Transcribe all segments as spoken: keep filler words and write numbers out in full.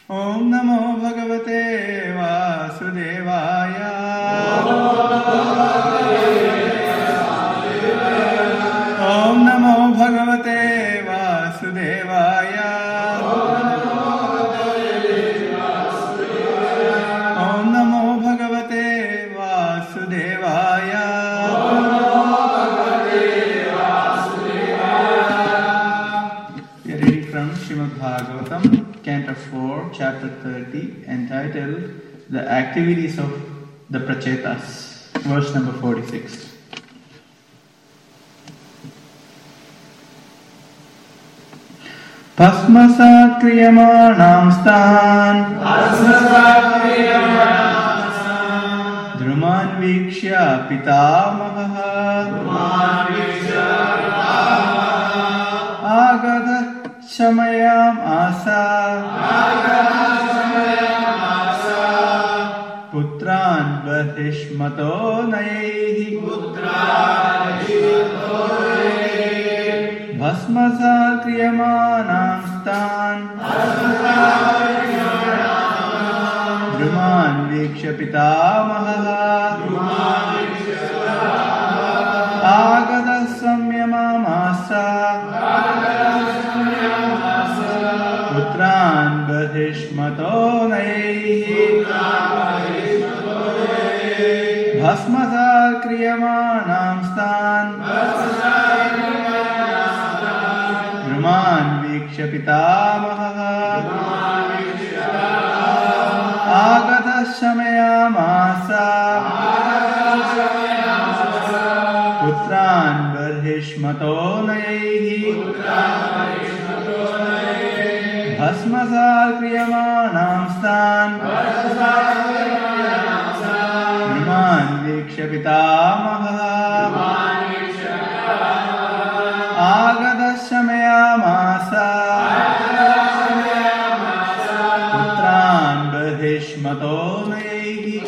Om Namo Bhagavate Vasudevaya. Om Namo Bhagavate Vasudevaya. Om Namo Bhagavate Vasudevaya. We are reading from Srimad Bhagavatam, Canto four, Chapter thirty, entitled The Activities of the Prachetas, verse number forty-six. Bhasmasat kriyamanam stan Dhruman vikshya pitamaha Agata shamayam asa Putran barhishmato nayehi Bhasmasat kriyamanam stan Dhruman vikshya pitamaha Agata samyamam asa Putran barhishmato nayehi Bhasmasat kriyamanam stan Dhruman vikshya pitamaha Agata shamayam asa Putran barhishmato nayehi Bhasmasat kriyamanam stan Dhruman vikshya pitamaha Agata shamayam asa Putran barhishmato nayehi.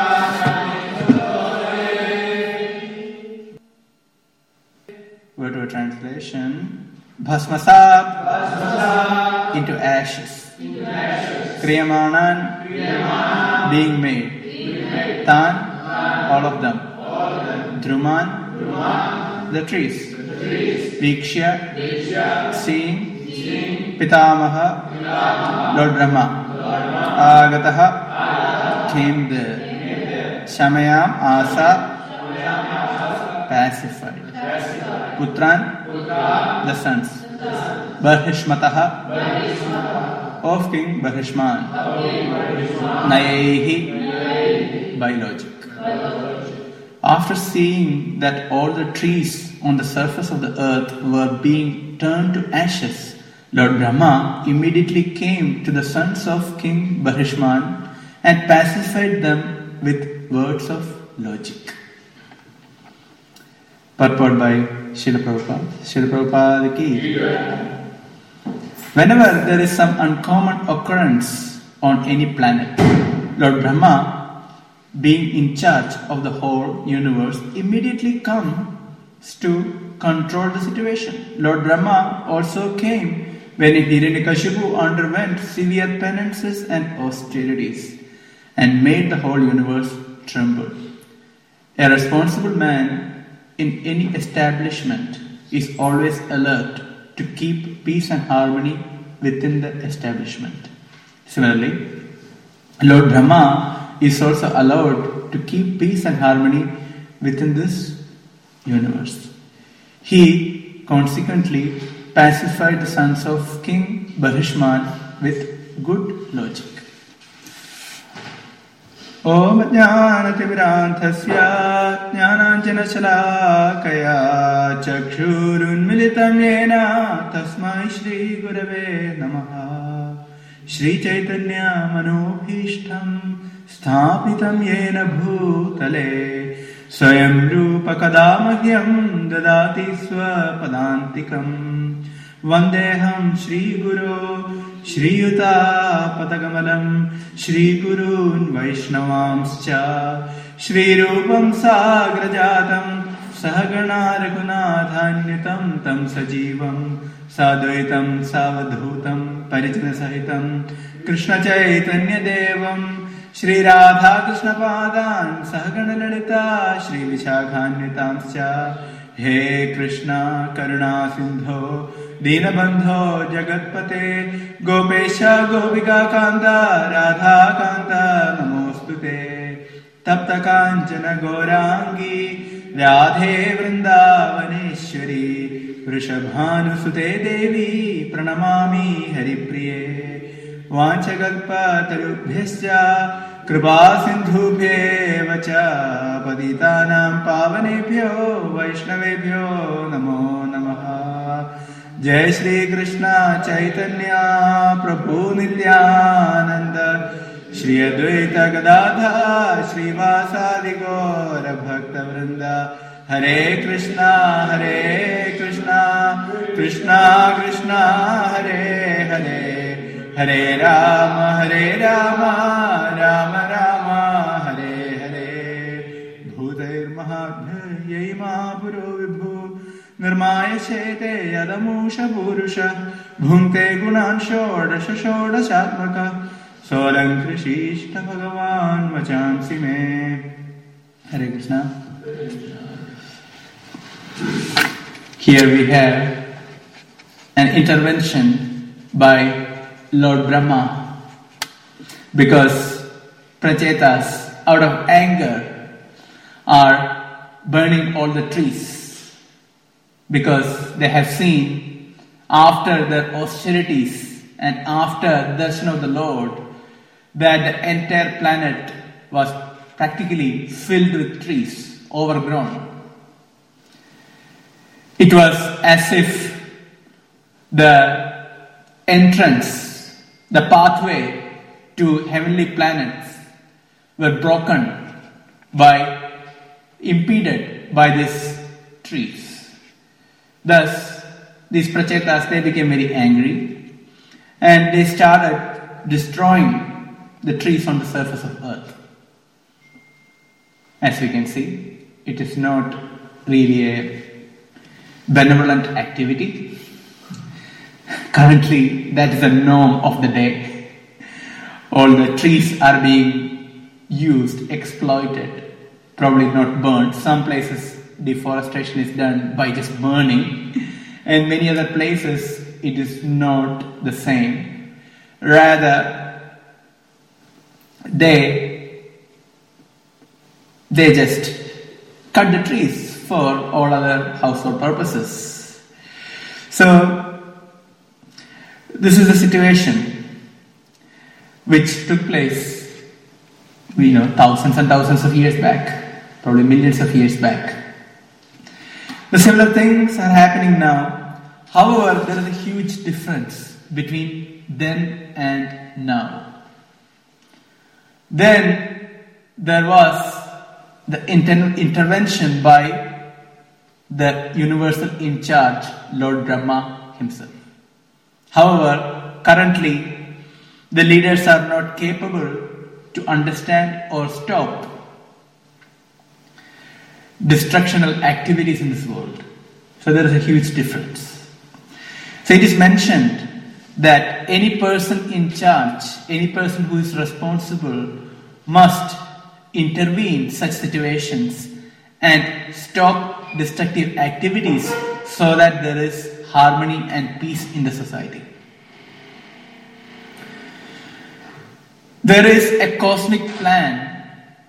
Word to translation. Bhasmasat, into ashes. Kriyamanan, being made. Tan, all of them. Dhruman, the trees. Vikshya, seeing. Pitamaha, Lord Brahma. Agataha, came there. Shamayam, asa, pacified. Putran, the sons. Barhishmataha, of King Barhishman. Nayehi, by logic. After seeing that all the trees on the surface of the earth were being turned to ashes, Lord Brahma immediately came to the sons of King Barhishman and pacified them with words of logic. Purport by Srila Prabhupada. Srila Prabhupada ki. Whenever there is some uncommon occurrence on any planet, Lord Brahma, being in charge of the whole universe, immediately comes to control the situation. Lord Brahma also came when Hiranyakashipu underwent severe penances and austerities and made the whole universe tremble. A responsible man in any establishment is always alert to keep peace and harmony within the establishment. Similarly, Lord Brahma is also allowed to keep peace and harmony within this universe. He consequently pacified the sons of King Barhishman with good logic. Om Jnanativiranthasya Jnananjana Shalakaya Chakshurunmilitam Yena Tasmai Shri Gurave Namaha Shri Chaitanya Manobhishtam Sthapitam Yena Bhutale Swayam Rupa Kadamahyam Dadati Swapadantikam Vandeham Shri Guru Shri Yuta Patagamalam Shri Gurun Vaishnavamscha Shri Rupam Sagrajatam Sahagana Raghunathanyatam Tam Sajivam Sadvaitam Savadhutam Parijana Sahitam Krishna Chaitanya Devam Shri Radha Krishna Padan Sahagana Lalita Shri Vishakhanvitamscha He Krishna Karuna Sindho Dinabandho Jagatpate Gopesha Gopika Kanta Radha Kanta Namostute Tapta Kanchana Gaurangi Radhe Vrindavaneshwari Vrishabhanusute Devi Pranamami Haripriye Vanchakalpa Tarubhyascha Kripa Sindhubhyevacha Patitanam Pavanebhyo Vaishnavebhyo Namo Namaha Jai Shri Krishna Chaitanya Prabhu Nityananda Shri Advaita Gadadha Shri Vasadi Gaura Bhakta Vrinda Hare Krishna Hare Krishna Krishna Krishna Hare Hare Hare Rama Hare Rama Rama Rama Hare Hare Bhutair Mahabhyai Mahapuro Vibhu Nirmaya Shete Yadamusha Purusha Bhunte Gunan Shodasha Shodashatmaka Solang Krishishta Bhagavan Vachansi Me. Hare Krishna. Here we have an intervention by Lord Brahma, because Prachetas, out of anger, are burning all the trees, because they have seen after their austerities and after darshan of the Lord that the entire planet was practically filled with trees, overgrown. It was as if the entrance, the pathway to heavenly planets were broken by, impeded by these trees. Thus, these Prachetas, they became very angry and they started destroying the trees on the surface of earth. As we can see, it is not really a benevolent activity. Currently, that is the norm of the day. All the trees are being used, exploited, probably not burnt. Some places deforestation is done by just burning, and many other places it is not the same. Rather, they they just cut the trees for all other household purposes. So, this is the situation which took place, you know, thousands and thousands of years back, probably millions of years back. The similar things are happening now. However, there is a huge difference between then and now. Then there was the inter- intervention by the universal in charge, Lord Brahma himself. However, currently, the leaders are not capable to understand or stop destructional activities in this world. So there is a huge difference. So it is mentioned that any person in charge, any person who is responsible, must intervene in such situations and stop destructive activities so that there is harmony and peace in the society. There is a cosmic plan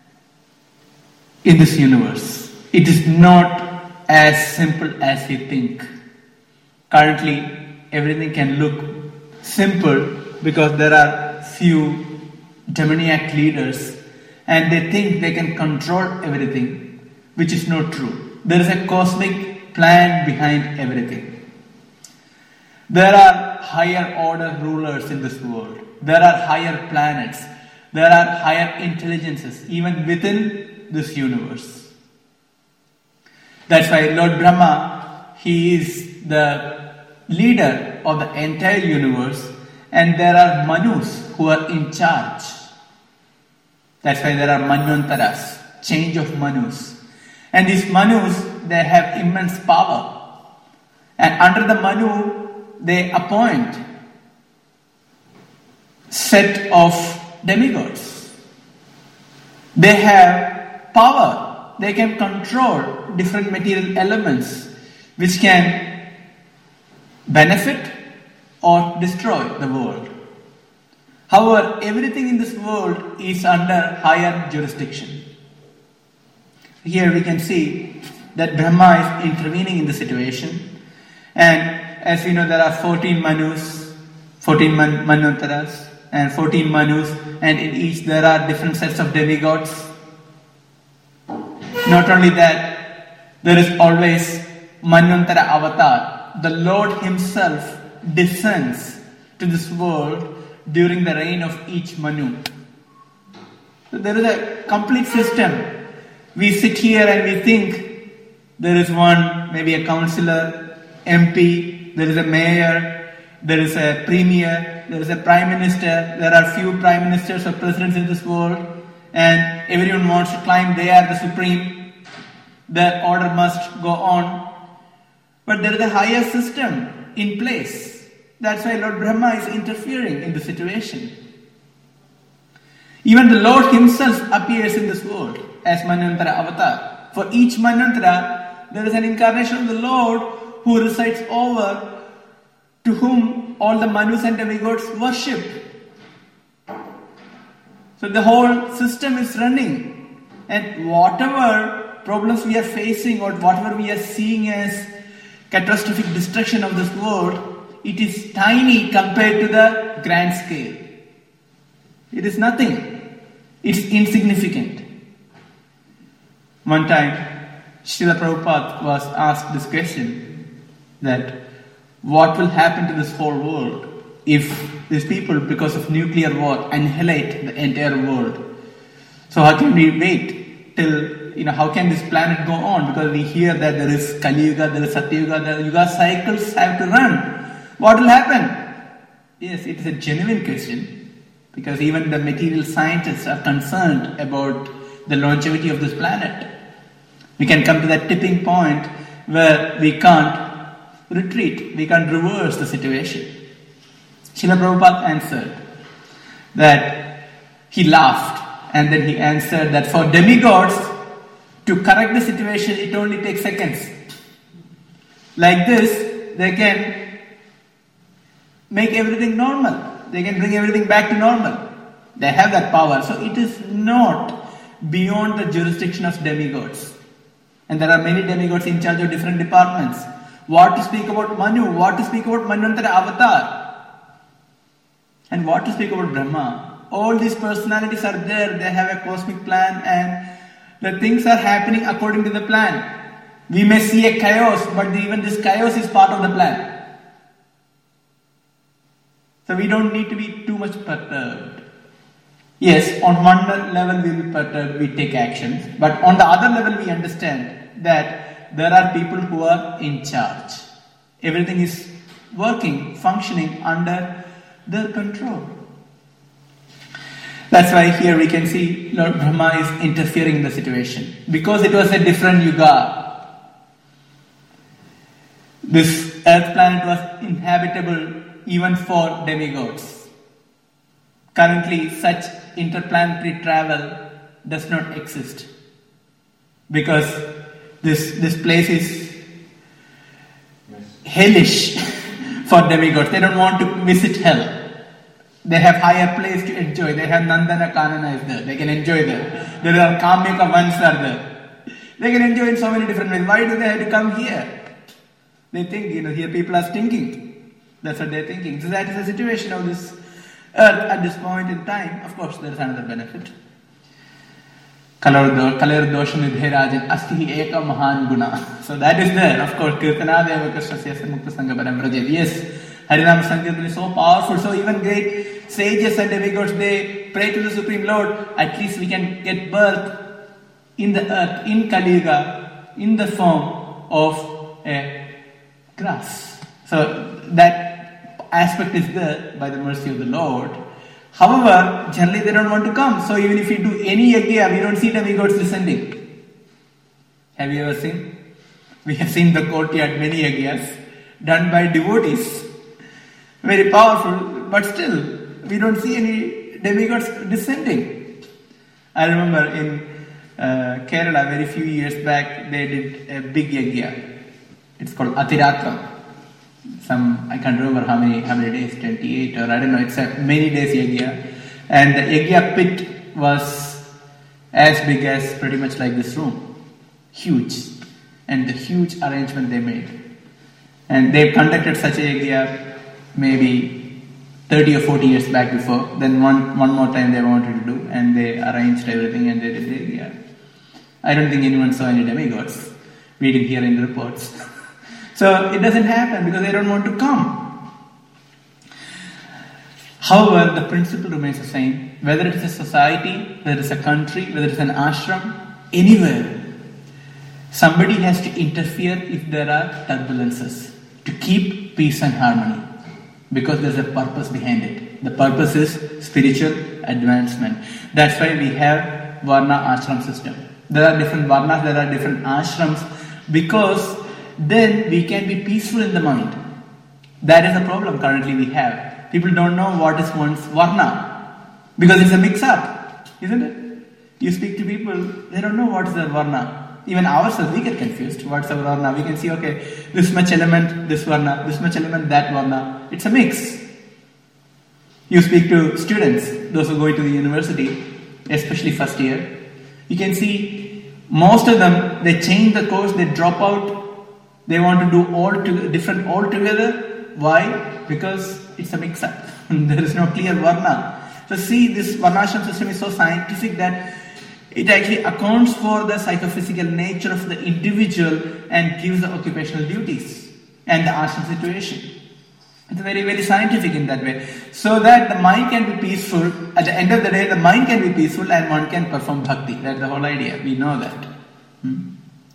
in this universe. It is not as simple as we think. Currently, everything can look simple because there are few demoniac leaders and they think they can control everything, which is not true. There is a cosmic plan behind everything. There are higher order rulers in this world. There are higher planets. There are higher intelligences even within this universe. That's why Lord Brahma, he is the leader of the entire universe, and there are Manus who are in charge. That's why there are Manvantaras, change of Manus. And these Manus, they have immense power. And under the Manu, they appoint set of demigods. They have power. They can control different material elements which can benefit or destroy the world. However, everything in this world is under higher jurisdiction. Here we can see that Brahma is intervening in the situation, and as we know, there are fourteen Manus, fourteen man- Manvantaras, and fourteen Manus, and in each there are different sets of demigods. Not only that, there is always Manvantara avatar. The Lord Himself descends to this world during the reign of each Manu. So there is a complete system. We sit here and we think there is one, maybe a councillor, M P, there is a mayor, there is a premier, there is a prime minister, there are few prime ministers or presidents in this world, and everyone wants to claim they are the supreme. The order must go on. But there is a higher system in place. That's why Lord Brahma is interfering in the situation. Even the Lord Himself appears in this world as Manvantara avatar. For each Manvantara, there is an incarnation of the Lord who resides over, to whom all the Manus and demigods worship. So the whole system is running, and whatever problems we are facing or whatever we are seeing as catastrophic destruction of this world, it is tiny compared to the grand scale. It is nothing. It's insignificant. One time, Srila Prabhupada was asked this question, that what will happen to this whole world if these people, because of nuclear war, annihilate the entire world? So how can we wait till, you know, how can this planet go on? Because we hear that there is Kali Yuga, there is Satya Yuga, the Yuga cycles have to run. What will happen? Yes, it is a genuine question, because even the material scientists are concerned about the longevity of this planet. We can come to that tipping point where we can't retreat, we can't reverse the situation. Srila Prabhupada answered that he laughed, and then he answered that for demigods to correct the situation, it only takes seconds. Like this, they can make everything normal. They can bring everything back to normal. They have that power. So it is not beyond the jurisdiction of demigods. And there are many demigods in charge of different departments. What to speak about Manu? What to speak about Manvantara avatar? And what to speak about Brahma? All these personalities are there. They have a cosmic plan, and the things are happening according to the plan. We may see a chaos, but even this chaos is part of the plan. So we don't need to be too much perturbed. Yes, on one level we will be perturbed, we take actions. But on the other level we understand that there are people who are in charge. Everything is working, functioning under their control. That's why here we can see Lord Brahma is interfering in the situation. Because it was a different yuga. This earth planet was inhabitable even for demigods. Currently, such interplanetary travel does not exist, because this this place is hellish for demigods. They don't want to visit hell. They have higher place to enjoy. They have Nandana Kanana is there. They can enjoy there. There are Kamyaka ones are there. They can enjoy in so many different ways. Why do they have to come here? They think, you know, here people are stinking. That's what they're thinking. So that is the situation of this earth at this point in time. Of course, there is another benefit. Kalar dosha nidherajan asti eka mahan guna. So that is there. Of course, kirtana deva krishnasya mukta sangha param brajet. Yes, Harinam Sankirtan is so powerful. So even great sages and demigods, they pray to the Supreme Lord. At least we can get birth in the earth, in Kali Yuga, in the form of a grass. So that aspect is there by the mercy of the Lord. However, generally they don't want to come. So even if we do any yajna, we don't see demigods descending. Have you ever seen? We have seen the courtyard, many yajnas done by devotees. Very powerful, but still We don't see any demigods descending. I remember in uh, Kerala, very few years back, they did a big yagya. It's called Atiratra. Some, I can't remember how many how many days, twenty-eight or I don't know, it's a many days yagya. And the yagya pit was as big as pretty much like this room. Huge. And the huge arrangement they made. And they've conducted such a yagya maybe thirty or forty years back before. Then one one more time they wanted to do, and they arranged everything and they did the yagya. I don't think anyone saw any demigods. We didn't hear any reports. So it doesn't happen because they don't want to come. However, the principle remains the same. Whether it is a society, whether it's a country, whether it's an ashram, anywhere, somebody has to interfere if there are turbulences to keep peace and harmony, because there's a purpose behind it. The purpose is spiritual advancement. That's why we have Varna ashram system. There are different Varnas, there are different ashrams, because then we can be peaceful in the mind. That is the problem currently we have. People don't know what is one's Varna, because it's a mix-up, isn't it? You speak to people, they don't know what is their Varna. Even ourselves, we get confused. What's our Varna? We can see, okay, this much element, this Varna, this much element, that Varna. It's a mix. You speak to students, those who go into the university, especially first year, you can see most of them, they change the course, they drop out, they want to do all to, different altogether. Why? Because it's a mix-up. There is no clear Varna. So see, this Varnashram system is so scientific that it actually accounts for the psychophysical nature of the individual and gives the occupational duties and the ashram situation. It's very, very scientific in that way. So that the mind can be peaceful. At the end of the day, the mind can be peaceful and one can perform bhakti. That's the whole idea. We know that. Hmm?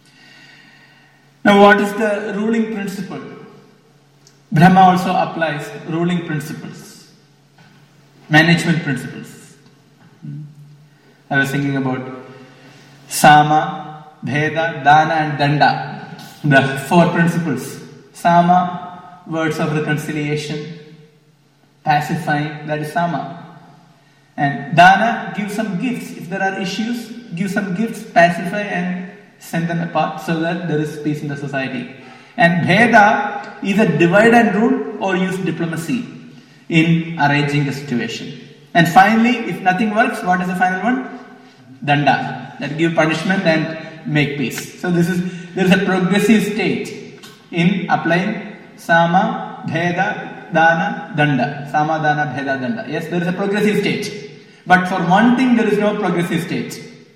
Now, what is the ruling principle? Brahma also applies ruling principles, management principles. Hmm? I was thinking about Sama, Bheda, Dana and Danda, the four principles. Sama, words of reconciliation, pacifying, that is Sama. And Dana, give some gifts. If there are issues, give some gifts, pacify and send them apart so that there is peace in the society. And Bheda, either divide and rule or use diplomacy in arranging the situation. And finally, if nothing works, what is the final one? Danda, that give punishment and make peace. So this is, there is a progressive stage in applying Sama, Bheda, Dana, Danda. Sama, Dana, Bheda, Danda. Yes, there is a progressive stage. But for one thing, there is no progressive stage.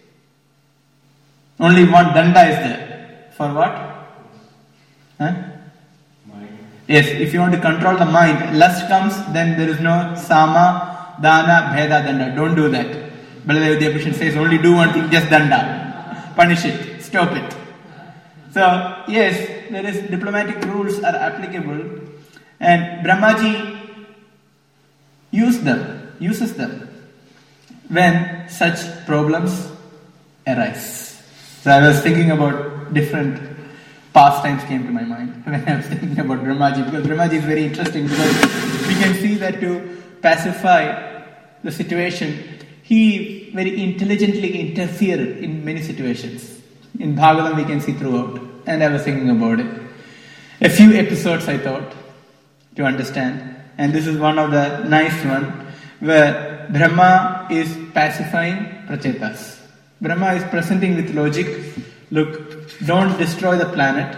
Only one Danda is there. For what? Huh? Mind. Yes, if you want to control the mind, lust comes, then there is no Sama, Dana, Bheda, Danda. Don't do that. Baladev Devakrishna says only do one thing, just Danda. Punish it, stop it. So, yes, there is diplomatic rules are applicable, and Brahmaji use them, uses them when such problems arise. So I was thinking about different pastimes came to my mind when I was thinking about Brahmaji, because Brahmaji is very interesting because we can see that to pacify the situation, he very intelligently interfered in many situations. In Bhagavatam we can see throughout, and I was thinking about it. A few episodes I thought to understand, and this is one of the nice one where Brahma is pacifying Prachetas. Brahma is presenting with logic, look, don't destroy the planet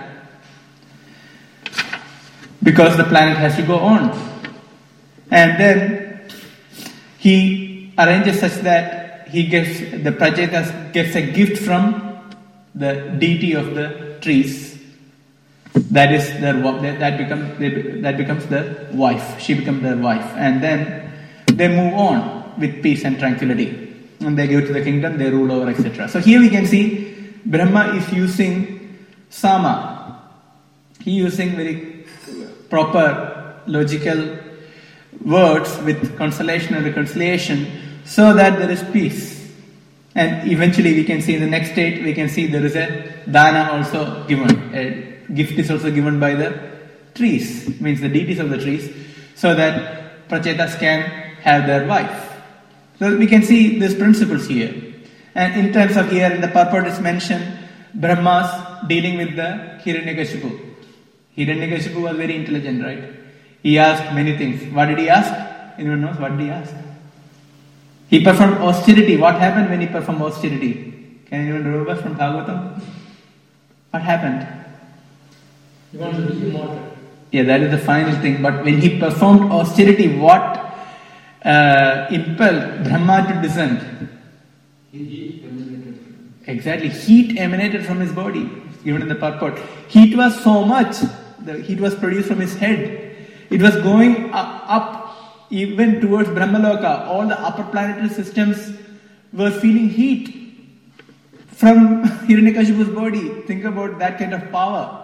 because the planet has to go on. And then he arranges such that he gives, the Prachetas gets a gift from the deity of the trees. That is their that becomes that becomes their wife. She becomes their wife, and then they move on with peace and tranquility. And they go to the kingdom, they rule over, et cetera. So here we can see Brahma is using Sama. He using very proper logical words with consolation and reconciliation so that there is peace. And eventually we can see in the next state, we can see there is a dana also given. A gift is also given by the trees, means the deities of the trees, so that Prachetas can have their wife. So we can see these principles here. And in terms of here, in the purport is mentioned, Brahma's dealing with the Hiranyakashipu. Hiranyakashipu was very intelligent, right? He asked many things. What did he ask? Anyone knows what did he ask? He performed austerity. What happened when he performed austerity? Can anyone remember from Bhagavatam? What happened? He wanted to be immortal. Yeah, that is the final thing. But when he performed austerity, what uh, impelled Brahma to descend? Heat emanated. Exactly. Heat emanated from his body. It's given in the purport. Heat was so much. The heat was produced from his head. It was going up, up even towards Brahmaloka. All the upper planetary systems were feeling heat from Hiranyakashipu's body. Think about that kind of power.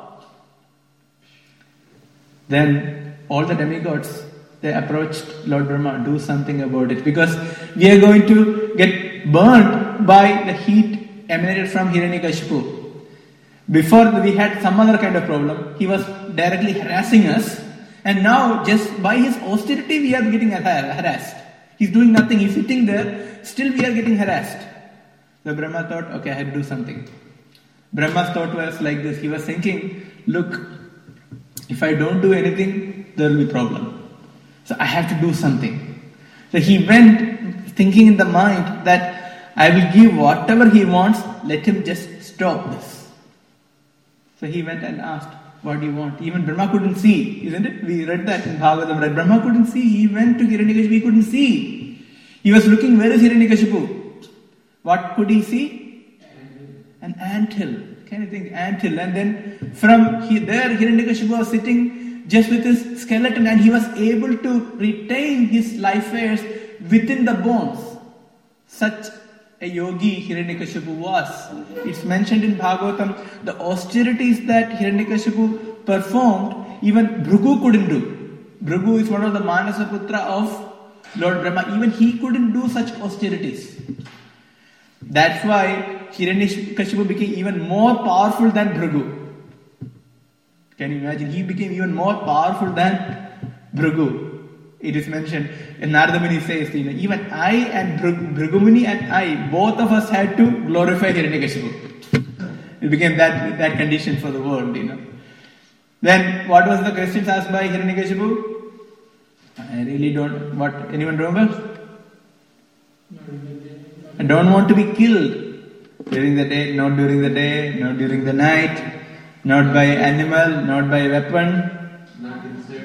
Then all the demigods, they approached Lord Brahma, do something about it, because we are going to get burnt by the heat emanated from Hiranyakashipu. Before we had some other kind of problem, he was directly harassing us, and now just by his austerity we are getting harassed. He's doing nothing, he's sitting there, still we are getting harassed. So Brahma thought, okay, I have to do something. Brahma's thought was like this, he was thinking, look, if I don't do anything, there will be problem. So I have to do something. So he went thinking in the mind that I will give whatever he wants, let him just stop this. So he went and asked, what do you want? Even Brahma couldn't see, isn't it? We read that in Bhagavatam, right? Brahma couldn't see. He went to Hiranyakashipu, he couldn't see. He was looking, where is Hiranyakashipu? What could he see? An anthill. Can you think? Anthill. And then from he, there, Hiranyakashipu was sitting just with his skeleton, and he was able to retain his life force within the bones. Such a yogi Hiranyakashipu was. It's mentioned in Bhagavatam, the austerities that Hiranyakashipu performed, even Bhrigu couldn't do. Bhrigu is one of the Manasaputra of Lord Brahma. Even he couldn't do such austerities. That's why Hiranyakashipu became even more powerful than Bhrigu. Can you imagine? He became even more powerful than Bhrigu. It is mentioned, and Narada Muni says, you know, even I and Bhrigu Muni and I, both of us had to glorify Hiranyakashipu. It became that, that condition for the world, you know. Then, what was the questions asked by Hiranyakashipu? I really don't, what, anyone remember? I don't want to be killed during the day, not during the day, not during the night, not by animal, not by weapon. Not inside.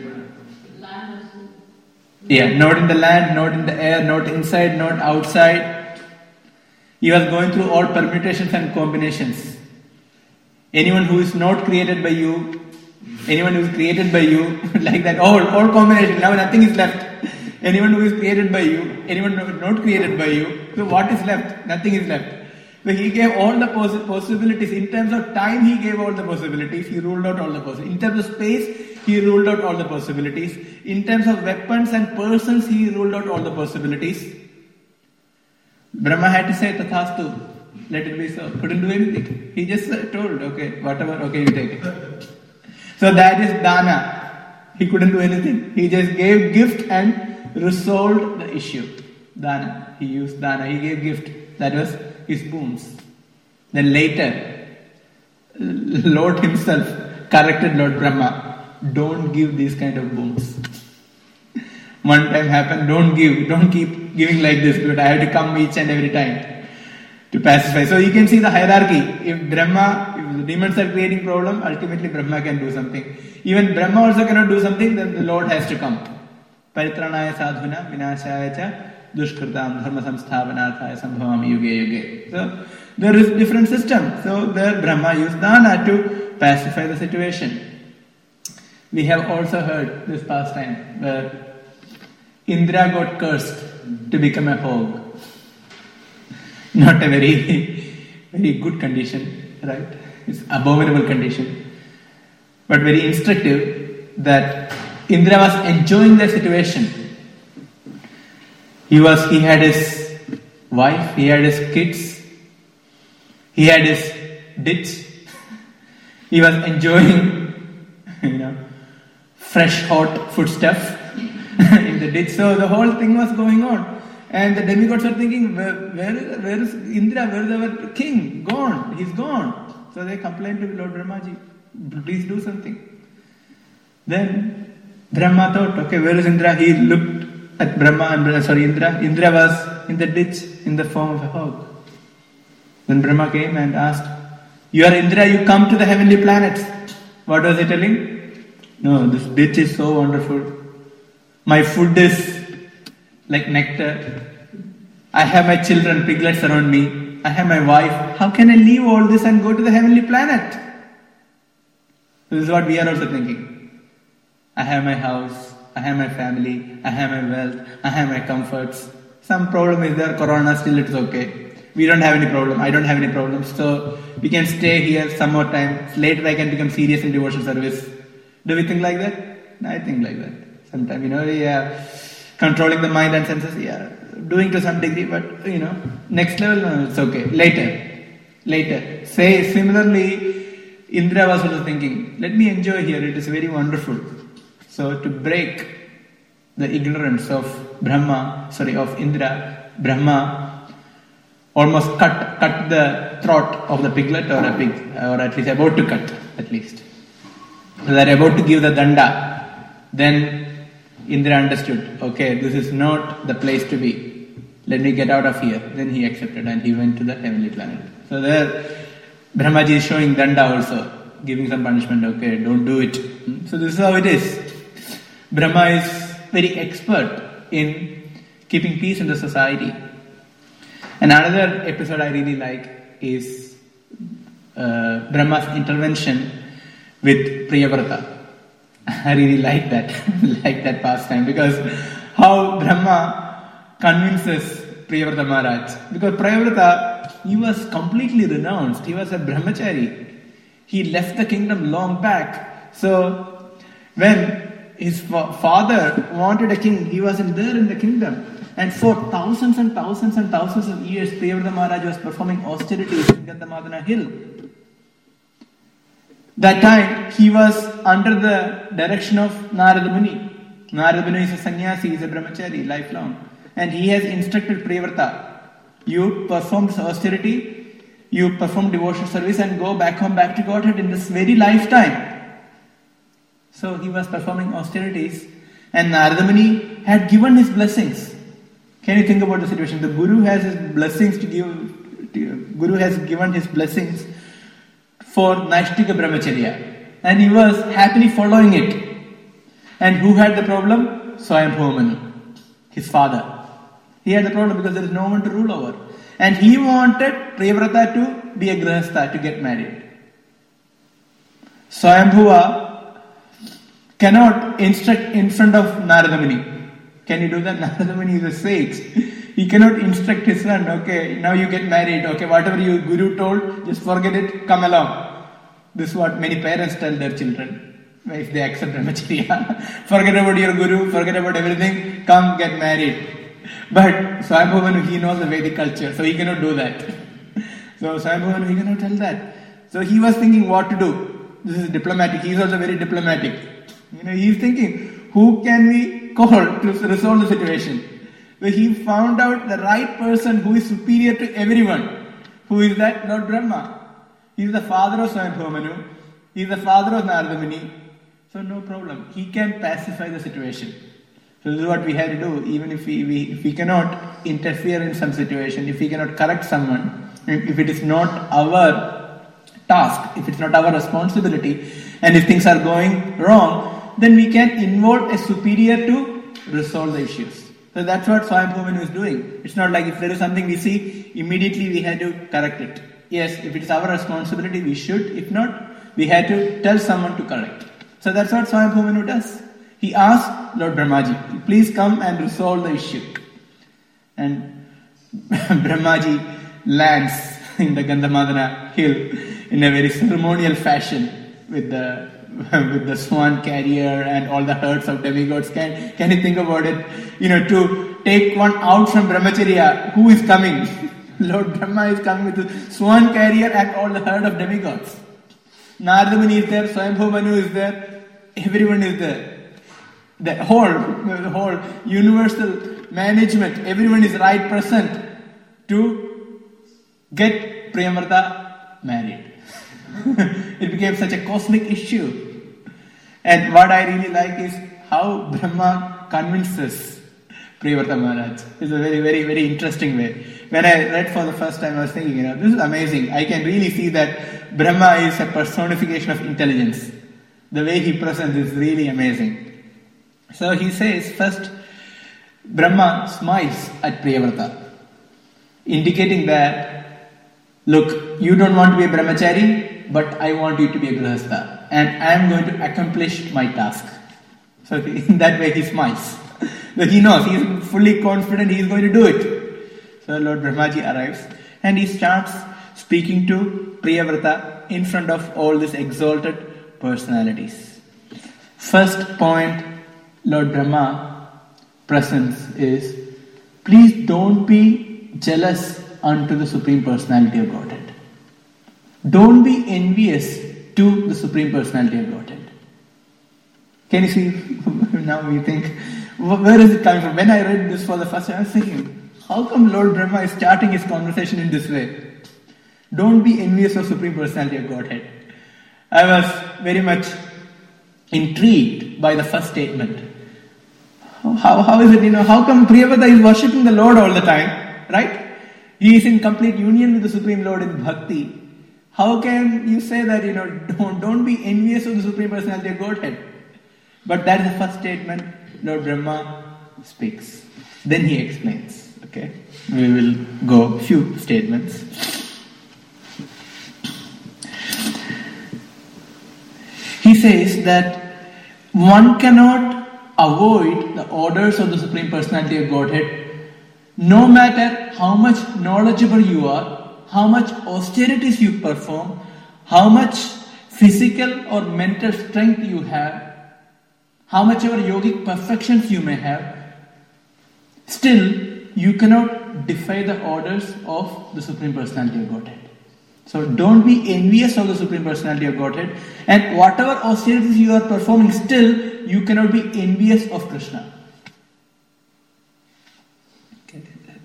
Yeah, not in the land, not in the air, not inside, not outside. He was going through all permutations and combinations. Anyone who is not created by you, anyone who is created by you, like that, all, all combinations, now nothing is left. Anyone who is created by you, anyone not created by you, so what is left? Nothing is left. So he gave all the poss- possibilities. In terms of time, he gave all the possibilities. He ruled out all the possibilities. In terms of space, he ruled out all the possibilities. In terms of weapons and persons, he ruled out all the possibilities. Brahma had to say, Tathastu, let it be so. Couldn't do anything. He just told, okay, whatever, okay, you take it. So that is dana. He couldn't do anything. He just gave gift and resolved the issue. Dana. He used dana. He gave gift. That was his boons. Then later, Lord himself corrected Lord Brahma. Don't give these kind of boons. One time happened, don't give, don't keep giving like this, but I have to come each and every time to pacify. So you can see the hierarchy. If Brahma, if the demons are creating problem, ultimately Brahma can do something. Even Brahma also cannot do something, then the Lord has to come. Paritranaya sadhuna vinashaya cha dushkritam dharma samsthavanarthaya sambhavami yuge yuge. So there is different system. So there Brahma used dana to pacify the situation. We have also heard this pastime where Indra got cursed to become a hog. Not a very, very good condition, right? It's abominable condition. But very instructive that Indra was enjoying the situation. He was, he had his wife, he had his kids, he had his ditch. He was enjoying, you know, fresh hot foodstuff. in the ditch. So the whole thing was going on. And the demigods are thinking, where, where, is, where is Indra? Where is our king? Gone. He's gone. So they complained to Lord Brahmaji, please do something. Then Brahma thought, okay, where is Indra? He looked at Brahma and sorry, Indra. Indra was in the ditch in the form of a hog. Then Brahma came and asked, you are Indra, you come to the heavenly planets. What was he telling? No, this ditch is so wonderful. My food is like nectar. I have my children, piglets around me. I have my wife. How can I leave all this and go to the heavenly planet? This is what we are also thinking. I have my house. I have my family. I have my wealth. I have my comforts. Some problem is there. Corona, still it's okay. We don't have any problem. I don't have any problems. So we can stay here some more time. Later I can become serious in devotional service. Do we think like that? I think like that. Sometimes, you know, yeah, controlling the mind and senses, yeah, doing to some degree, but, you know, next level, no, it's okay. Later. Later. Say, similarly, Indra was also thinking, let me enjoy here. It is very wonderful. So to break the ignorance of Brahma, sorry, of Indra, Brahma almost cut cut the throat of the piglet or a pig, or at least about to cut, at least. So they are about to give the danda. Then Indra understood, okay, this is not the place to be. Let me get out of here. Then he accepted and he went to the heavenly planet. So there, Brahmaji is showing danda also, giving some punishment, okay, don't do it. So this is how it is. Brahma is very expert in keeping peace in the society. And another episode I really like is uh, Brahma's intervention with Priyavrata. I really like that, like that pastime, because how Brahma convinces Priyavrata Maharaj. Because Priyavrata, he was completely renounced. He was a brahmachari. He left the kingdom long back. So when his fa- father wanted a king, he wasn't there in the kingdom. And for thousands and thousands and thousands of years, Priyavrata Maharaj was performing austerities in Gandhamadana hill. That time, he was under the direction of Narada Muni. Narada Muni is a sannyasi, he is a brahmachari, lifelong. And he has instructed Priyavrata, you perform this austerity, you perform devotional service and go back home, back to Godhead in this very lifetime. So he was performing austerities and Narada Muni had given his blessings. Can you think about the situation? The Guru has his blessings to give, Guru has given his blessings for Naishtika Brahmacharya. And he was happily following it. And who had the problem? Swayambhuva Manu, his father. He had the problem because there is no one to rule over. And he wanted Priyavrata to be a grahastha, to get married. Swayambhuva cannot instruct in front of Narada Muni. Can you do that? Narada Muni is a sage. He cannot instruct his son, okay, now you get married, okay, whatever your guru told, just forget it, come along. This is what many parents tell their children, if they accept brahmacharya. Forget about your guru, forget about everything, come get married. But Swayambhuva Manu, he knows the Vedic culture, so he cannot do that. So Swayambhuva Manu, he cannot tell that. So he was thinking what to do. This is diplomatic, he is also very diplomatic. You know, he is thinking, who can we call to resolve the situation? So he found out the right person who is superior to everyone. Who is that? Lord Brahma. He is the father of Swayambhuva Manu. He is the father of Narada Muni. So no problem. He can pacify the situation. So this is what we have to do. Even if we, we if we cannot interfere in some situation, if we cannot correct someone, if it is not our task, if it's not our responsibility, and if things are going wrong, then we can involve a superior to resolve the issues. So that's what Swayambhuva Manu is doing. It's not like if there is something we see, immediately we have to correct it. Yes, if it is our responsibility, we should. If not, we have to tell someone to correct. So that's what Swayambhuva Manu does. He asked Lord Brahmaji, please come and resolve the issue. And Brahmaji lands in the Gandhamadana hill in a very ceremonial fashion with the with the swan carrier and all the herds of demigods. Can, can you think about it? You know, to take one out from Brahmacharya, who is coming? Lord Brahma is coming with the swan carrier and all the herd of demigods. Narada Muni is there, Swayambhuva Manu is there, everyone is there. the whole, the whole universal management, everyone is right present to get Priyavrata married. It became such a cosmic issue. And what I really like is how Brahma convinces Priyavrata Maharaj. It's a very, very, very interesting way. When I read for the first time, I was thinking, you know, this is amazing. I can really see that Brahma is a personification of intelligence. The way he presents is really amazing. So he says, first, Brahma smiles at Priyavrata, indicating that, look, you don't want to be a brahmachari, but I want you to be a grihastha, and I am going to accomplish my task. So in that way he smiles. But he knows, he is fully confident he is going to do it. So Lord Brahmaji arrives and he starts speaking to Priyavrata in front of all these exalted personalities. First point Lord Brahma presents is, please don't be jealous unto the Supreme Personality of Godhead. Don't be envious to the Supreme Personality of Godhead. Can you see? Now we think, where is it coming from? When I read this for the first time, I was thinking, how come Lord Brahma is starting his conversation in this way? Don't be envious of Supreme Personality of Godhead. I was very much intrigued by the first statement. How, how is it, you know, how come Priyavrata is worshipping the Lord all the time, right? He is in complete union with the Supreme Lord in bhakti. How can you say that, you know, don't, don't be envious of the Supreme Personality of Godhead? But that is the first statement Lord Brahma speaks. Then he explains. Okay, we will go a few statements. He says that one cannot avoid the orders of the Supreme Personality of Godhead, no matter how much knowledgeable you are, how much austerities you perform, how much physical or mental strength you have, how much ever yogic perfections you may have, still you cannot defy the orders of the Supreme Personality of Godhead. So don't be envious of the Supreme Personality of Godhead, and whatever austerities you are performing, still you cannot be envious of Krishna. Okay.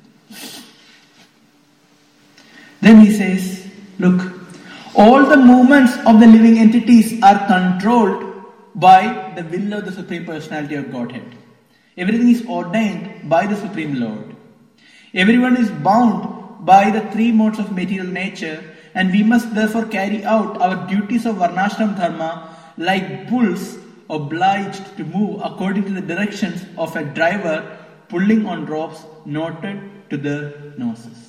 Then he says, look, all the movements of the living entities are controlled by the will of the Supreme Personality of Godhead. Everything is ordained by the Supreme Lord. Everyone is bound by the three modes of material nature, and we must therefore carry out our duties of Varnashram Dharma like bulls obliged to move according to the directions of a driver pulling on ropes knotted to their noses.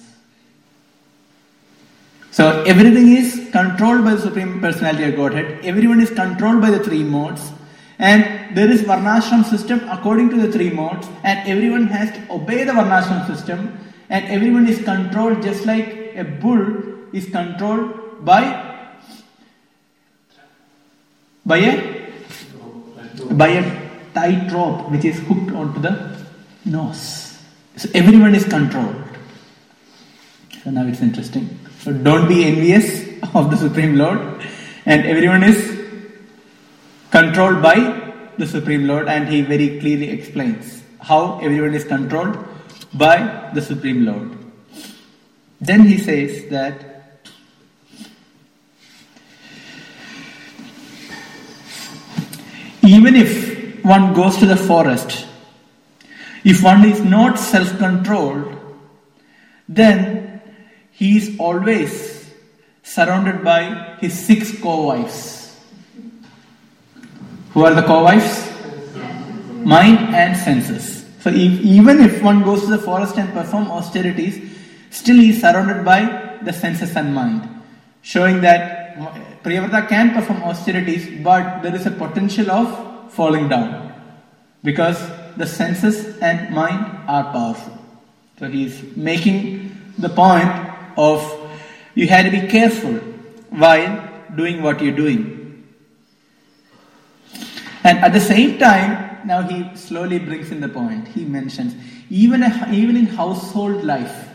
So everything is controlled by the Supreme Personality of Godhead. Everyone is controlled by the three modes. And there is Varnashram system according to the three modes. And everyone has to obey the Varnashram system. And everyone is controlled just like a bull is controlled by, by a, by a tight rope which is hooked onto the nose. So everyone is controlled. So now it's interesting. So don't be envious of the Supreme Lord, and everyone is controlled by the Supreme Lord, and he very clearly explains how everyone is controlled by the Supreme Lord. Then he says that even if one goes to the forest, if one is not self-controlled, then he is always surrounded by his six co-wives. Who are the co-wives? Mind and senses. So if, even if one goes to the forest and perform austerities, still he is surrounded by the senses and mind. Showing that Priyavrata can perform austerities, but there is a potential of falling down. Because the senses and mind are powerful. So he is making the point of you had to be careful while doing what you're doing. And at the same time, now he slowly brings in the point. He mentions, even, a, even in household life,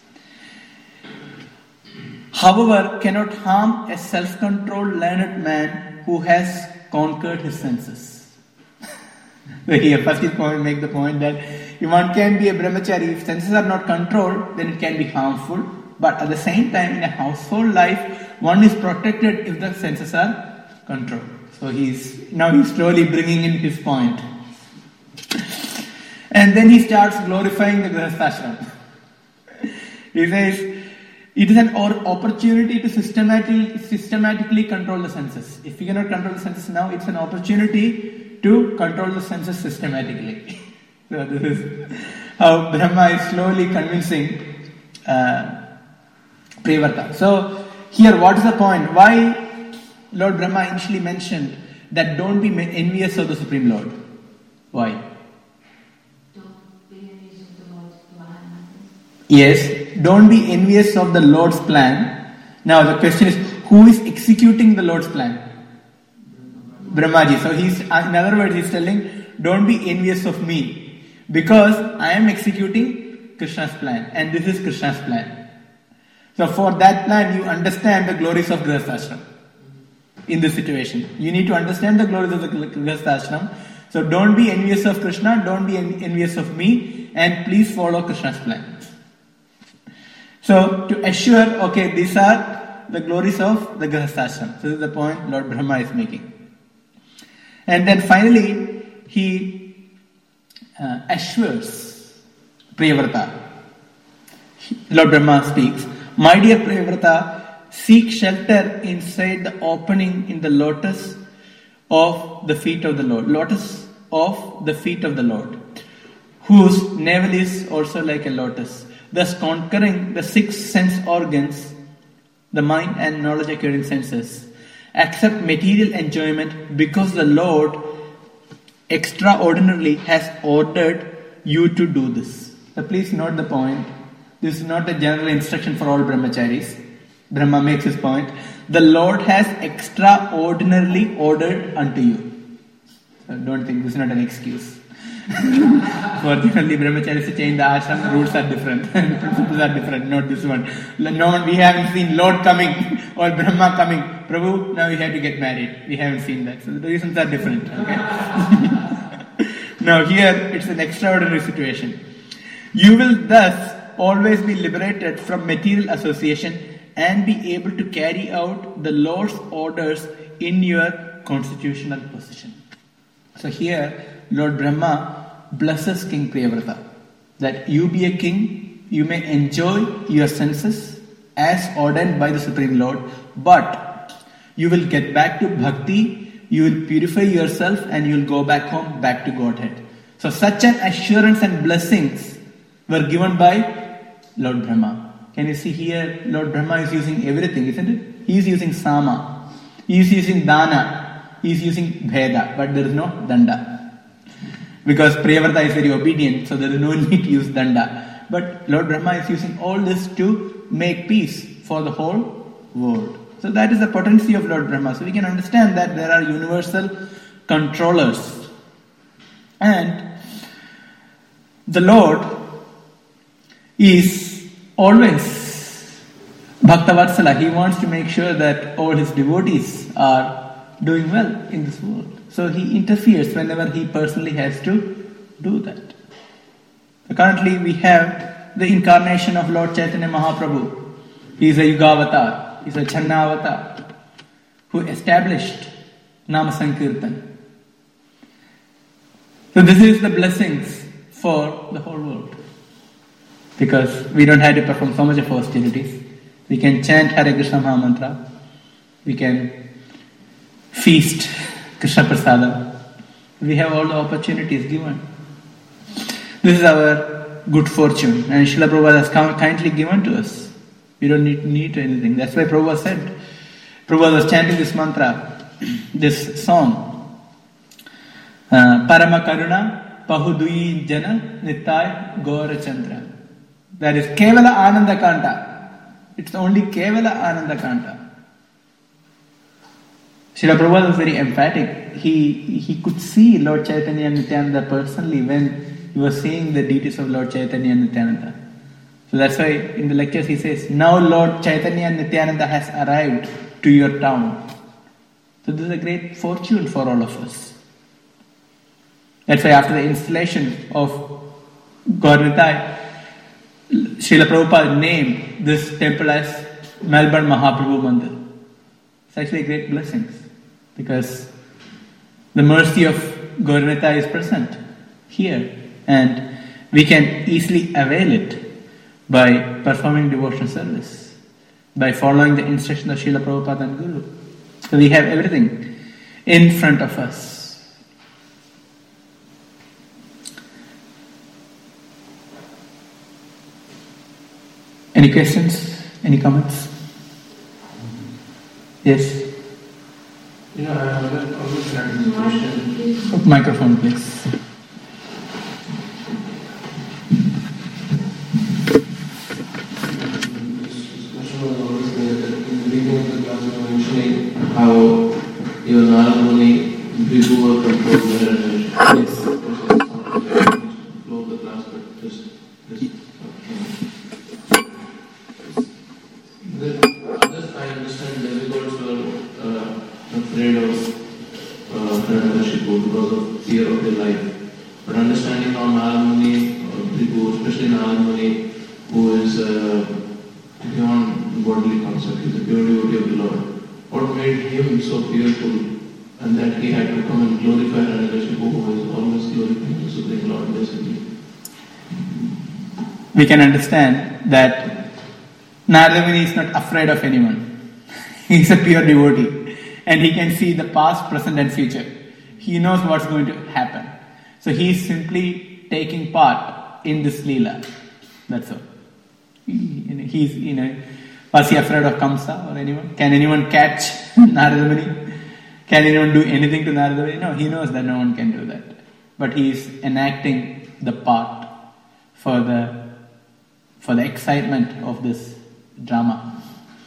however, cannot harm a self-controlled learned man who has conquered his senses. So here, first is point, make the point that if one can be a brahmachari, if senses are not controlled, then it can be harmful. But at the same time, in a household life, one is protected if the senses are controlled. So he's now he's slowly bringing in his point. And then he starts glorifying the grihasthashram. He says, it is an opportunity to systematically, systematically control the senses. If you cannot control the senses now, it's an opportunity to control the senses systematically. So this is how Brahma is slowly convincing uh, Priyavrata. So here, what is the point? Why Lord Brahma initially mentioned that don't be envious of the Supreme Lord? Why? Don't be envious of the Lord's plan. Yes, don't be envious of the Lord's plan. Now the question is, who is executing the Lord's plan? Brahmaji. So he's, in other words, he's telling, don't be envious of me, because I am executing Krishna's plan, and this is Krishna's plan. So for that plan, you understand the glories of Grihasthashram. In this situation, you need to understand the glories of the Grihasthashram. So don't be envious of Krishna, don't be envious of me, and please follow Krishna's plan. So to assure, okay, these are the glories of the Grihasthashram. So this is the point Lord Brahma is making. And then finally, he uh, assures Priyavrata. Lord Brahma speaks, my dear Priyavrata, seek shelter inside the opening in the lotus of the feet of the Lord. Lotus of the feet of the Lord, whose navel is also like a lotus, thus conquering the six sense organs, the mind and knowledge acquiring senses. Accept material enjoyment because the Lord extraordinarily has ordered you to do this. So please note the point. This is not a general instruction for all brahmacharis. Brahma makes his point. The Lord has extraordinarily ordered unto you. So don't think this is not an excuse. Fortunately, brahmacharis to change the ashram, the rules are different, the principles are different, not this one. No one, we haven't seen Lord coming or Brahma coming. Prabhu, now you have to get married. We haven't seen that. So the reasons are different. Okay? Now here, it's an extraordinary situation. You will thus always be liberated from material association and be able to carry out the Lord's orders in your constitutional position. So here, Lord Brahma blesses King Priyavrata that you be a king, you may enjoy your senses as ordained by the Supreme Lord, but you will get back to bhakti, you will purify yourself, and you will go back home, back to Godhead. So such an assurance and blessings were given by Lord Brahma. Can you see here, Lord Brahma is using everything, isn't it? He is using Sama, he is using Dana, he is using Bheda, but there is no Danda. Because Priyavrata is very obedient, so there is no need to use Danda. But Lord Brahma is using all this to make peace for the whole world. So that is the potency of Lord Brahma. So we can understand that there are universal controllers. And the Lord is always Bhaktavatsala. He wants to make sure that all his devotees are doing well in this world. So he interferes whenever he personally has to do that. So currently we have the incarnation of Lord Chaitanya Mahaprabhu. He is a Yugavatar, he is a Channavatar, who established Nama Sankirtan. So this is the blessings for the whole world. Because we don't have to perform so much of austerities. We can chant Hare Krishna Maha Mantra. We can feast Krishna Prasadam. We have all the opportunities given. This is our good fortune, and Srila Prabhupada has kindly given to us. We don't need, need anything. That's why Prabhupada said, Prabhupada was chanting this mantra, this song, uh, Parama Karuna Pahudui Jana Nittai Gaura Chandra. That is Kevala Ananda Kanta. It's only Kevala Ananda Kanta. Srila Prabhupada was very emphatic. He he could see Lord Chaitanya and Nityananda personally when he was seeing the deities of Lord Chaitanya and Nityananda. So that's why in the lectures he says, now Lord Chaitanya and Nityananda has arrived to your town. So this is a great fortune for all of us. That's why after the installation of Gaurnitai, Srila Prabhupada named this temple as Melbourne Mahaprabhu Mandir. It's actually a great blessing because the mercy of Gaurnitai is present here and we can easily avail it by performing devotional service, by following the instruction of Srila Prabhupada and Guru. So we have everything in front of us. Any questions? Any comments? Yes? You know, I always always had this question. Put microphone, please. This question was always there that in the beginning of the class you were mentioning how your Narada Muni Bhrigu were controlled by energy. Yes. Flow of the class, but just this. Others, I understand demigods were uh, afraid of uh, Hiranyakashipu because of fear of their life. But understanding how Narada Muni or Bhrigu, especially Narada Muni, who is uh, beyond bodily concept, he is a pure devotee of the Lord. What made him so fearful and that he had to come and glorify Hiranyakashipu, who is always glorifying the Supreme Lord, basically? We can understand that Narada Muni is not afraid of anyone. He is a pure devotee and he can see the past, present and future. He knows what's going to happen. So he is simply taking part in this Leela. That's all. He, he's, you know, was he afraid of Kamsa or anyone? Can anyone catch Narada Muni? Can anyone do anything to Narada Muni? No, he knows that no one can do that. But he is enacting the part for the for the excitement of this drama.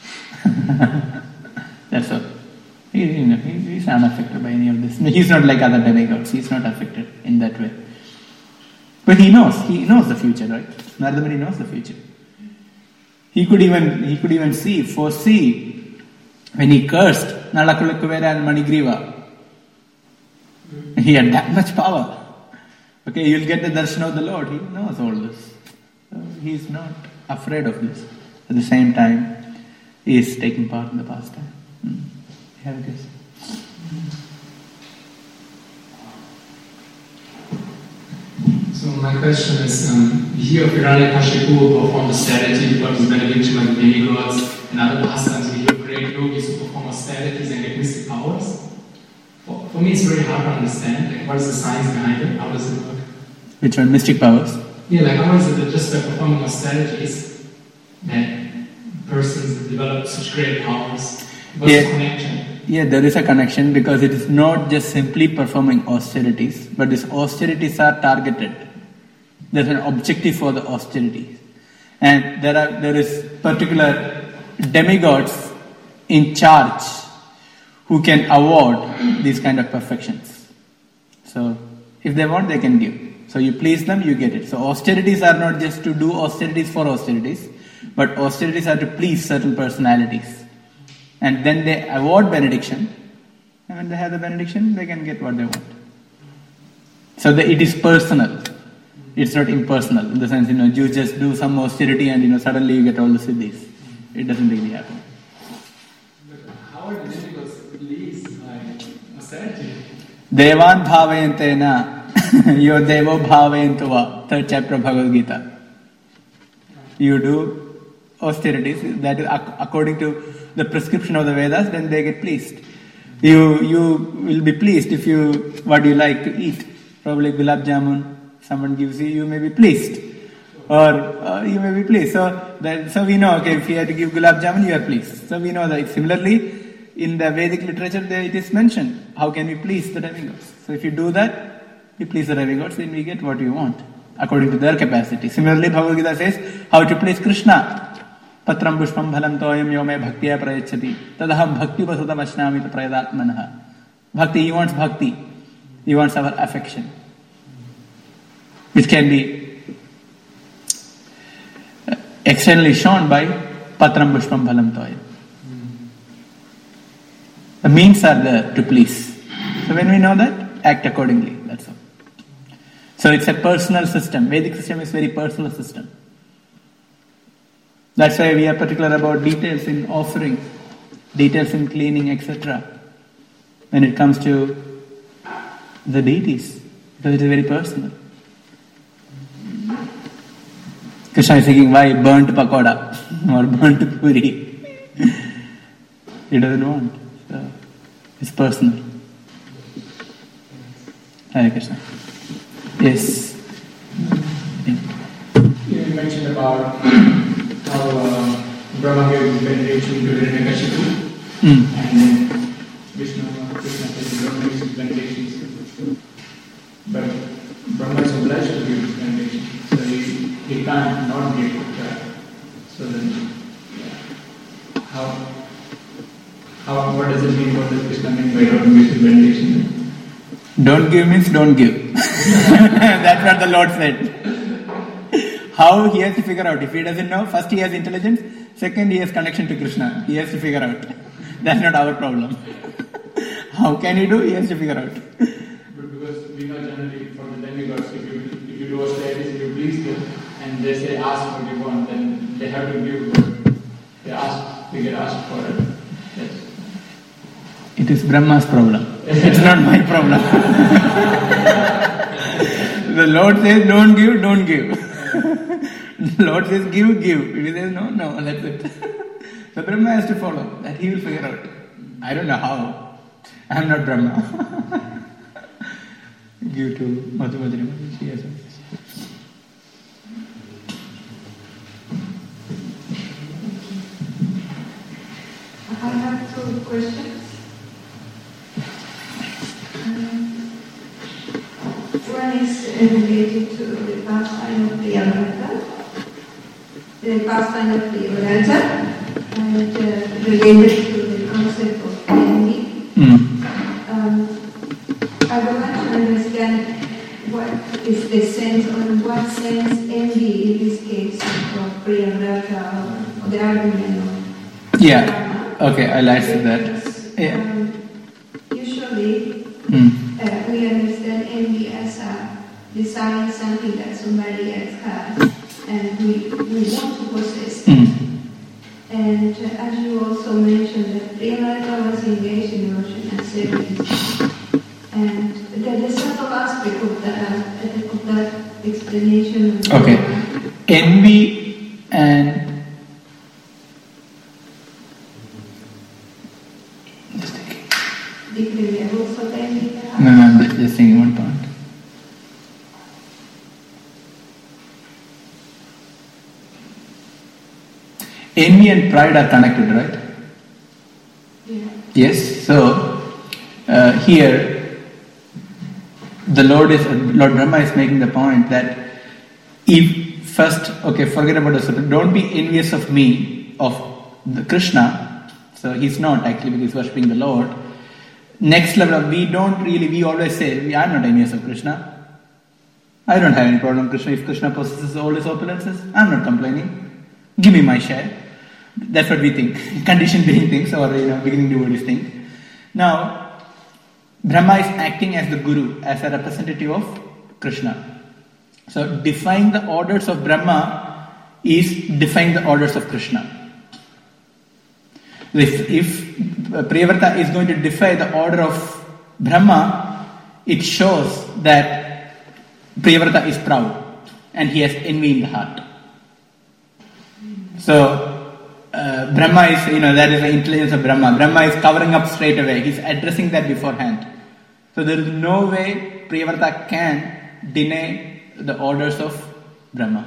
That's all. He, you know, he, he's unaffected by any of this. He's not like other demigods. He's not affected in that way. But he knows. He knows the future, right? Narada Muni knows the future. He could even he could even see, foresee when he cursed Nalakulakuvera and Manigriva. He had that much power. Okay, you'll get the darshan of the Lord. He knows all this. So he's not afraid of this. At the same time, he is taking part in the pastime. Hmm. You have a guess? So my question is, um, we hear of Hiranyakashipu perform austerity because he's benediction by the demigods, and other pastimes we hear of great yogis who perform austerities and get mystic powers. For, for me, it's very hard to understand. Like, what is the science behind it? How does it work? Which one? Mystic powers? Yeah, like how is it that just by performing austerities that persons develop such great powers? What's Yeah. the connection? Yeah, there is a connection because it is not just simply performing austerities, but these austerities are targeted. There's an objective for the austerities. And there are there is particular demigods in charge who can award these kind of perfections. So if they want, they can give. So you please them, you get it. So austerities are not just to do austerities for austerities, but austerities are to please certain personalities. And then they award benediction, and when they have the benediction, they can get what they want. So the, it is personal. It's not impersonal in the sense, you know, you just do some austerity and, you know, suddenly you get all the siddhis. It doesn't really happen. But how are the demigods pleased by austerity? Devan bhavayantena yo devo bhavayantuva. Third chapter of Bhagavad Gita. You do austerities, that is ac- according to the prescription of the Vedas, then they get pleased. You you will be pleased if you, what do you like to eat? Probably gulab jamun, someone gives you, you may be pleased. Or uh, you may be pleased. So that, so we know, okay, if you have to give gulab jamun, you are pleased. So we know that similarly, in the Vedic literature, there it is mentioned, how can we please the demigods? So if you do that, you please the demigods, then we get what you want, according to their capacity. Similarly, Bhagavad Gita says, how to please Krishna. Patram pushpam bhalam toyam yome bhaktiya prayachati tadaham bhakti vasudam ashnami prayadatmanaha. Bhakti, he wants bhakti. He wants our affection, which can be externally shown by patram pushpam bhalam toyam. The means are there to please. So when we know that, act accordingly. That's all. So it's a personal system. Vedic system is very personal system. That's why we are particular about details in offering, details in cleaning, et cetera. When it comes to the deities, because it is very personal. Krishna is thinking, why burnt pakoda or burnt puri? He doesn't want. So it's personal. Hare Krishna. Yes. You mentioned about how uh, Brahma gave benediction to Hiranyakashipu, Mm. and then Vishnu, Krishna says Brahma gives his benedictions. But Brahma is obliged to give his benediction, so he, he can't not give that. So then, yeah. how, how, what does it mean? What does Krishna mean by don't give his benediction? Don't give means don't give. That's what the Lord said. How he has to figure out. If he doesn't know, first he has intelligence, second he has connection to Krishna. He has to figure out. That's not our problem. How can he do? He has to figure out. But because we know generally for the demigods, if you if you do austerities, if you please them, and they say ask what you want, then they have to give what they ask. They get asked for it. Yes. It is Brahma's problem. It's not my problem. The Lord says don't give, don't give. The Lord says give, give. If he says no, no, that's it. So Brahma has to follow. That he will figure out. I don't know how. I am not Brahma. Give to Madhumajani Maharishi. Yes. I have two questions. Um, One is related to the pastime of Priyavrata, the pastime of Priyavrata, and uh, related to the concept of envy. Mm. Um, I would like to understand what is the sense, or in what sense envy in this case of Priyavrata or the argument of Yeah. Dharma. Okay, I'll answer that. Because, Yeah. um, usually Mm. uh, we understand envy as a desiring something that somebody else has, and we, we want to possess it. Mm. And uh, as you also mentioned, that Priyavrata was engaged in devotion and service. And there is subtle aspect of that, of that explanation. Of Okay. Envy and just thinking. different levels of envy. No, no, I'm just- just thinking one point. Envy and pride are connected, right? Yeah. Yes. So uh, here, the Lord is Lord Brahma is making the point that if first, okay, forget about the supreme. Don't be envious of me, of the Krishna. So he's not actually, because he's worshipping the Lord. Next level of, we don't really, we always say, we are not envious of Krishna. I don't have any problem with Krishna. If Krishna possesses all his opulences, I'm not complaining. Give me my share. That's what we think. Conditioned being thinks, or you know, beginning devotees think. Now, Brahma is acting as the guru, as a representative of Krishna. So, defying the orders of Brahma is defying the orders of Krishna. If, if Priyavrata is going to defy the order of Brahma, it shows that Priyavrata is proud and he has envy in the heart. So, uh, Brahma is, you know, that is the intelligence of Brahma. Brahma is covering up straight away. He's addressing that beforehand. So, there is no way Priyavrata can deny the orders of Brahma.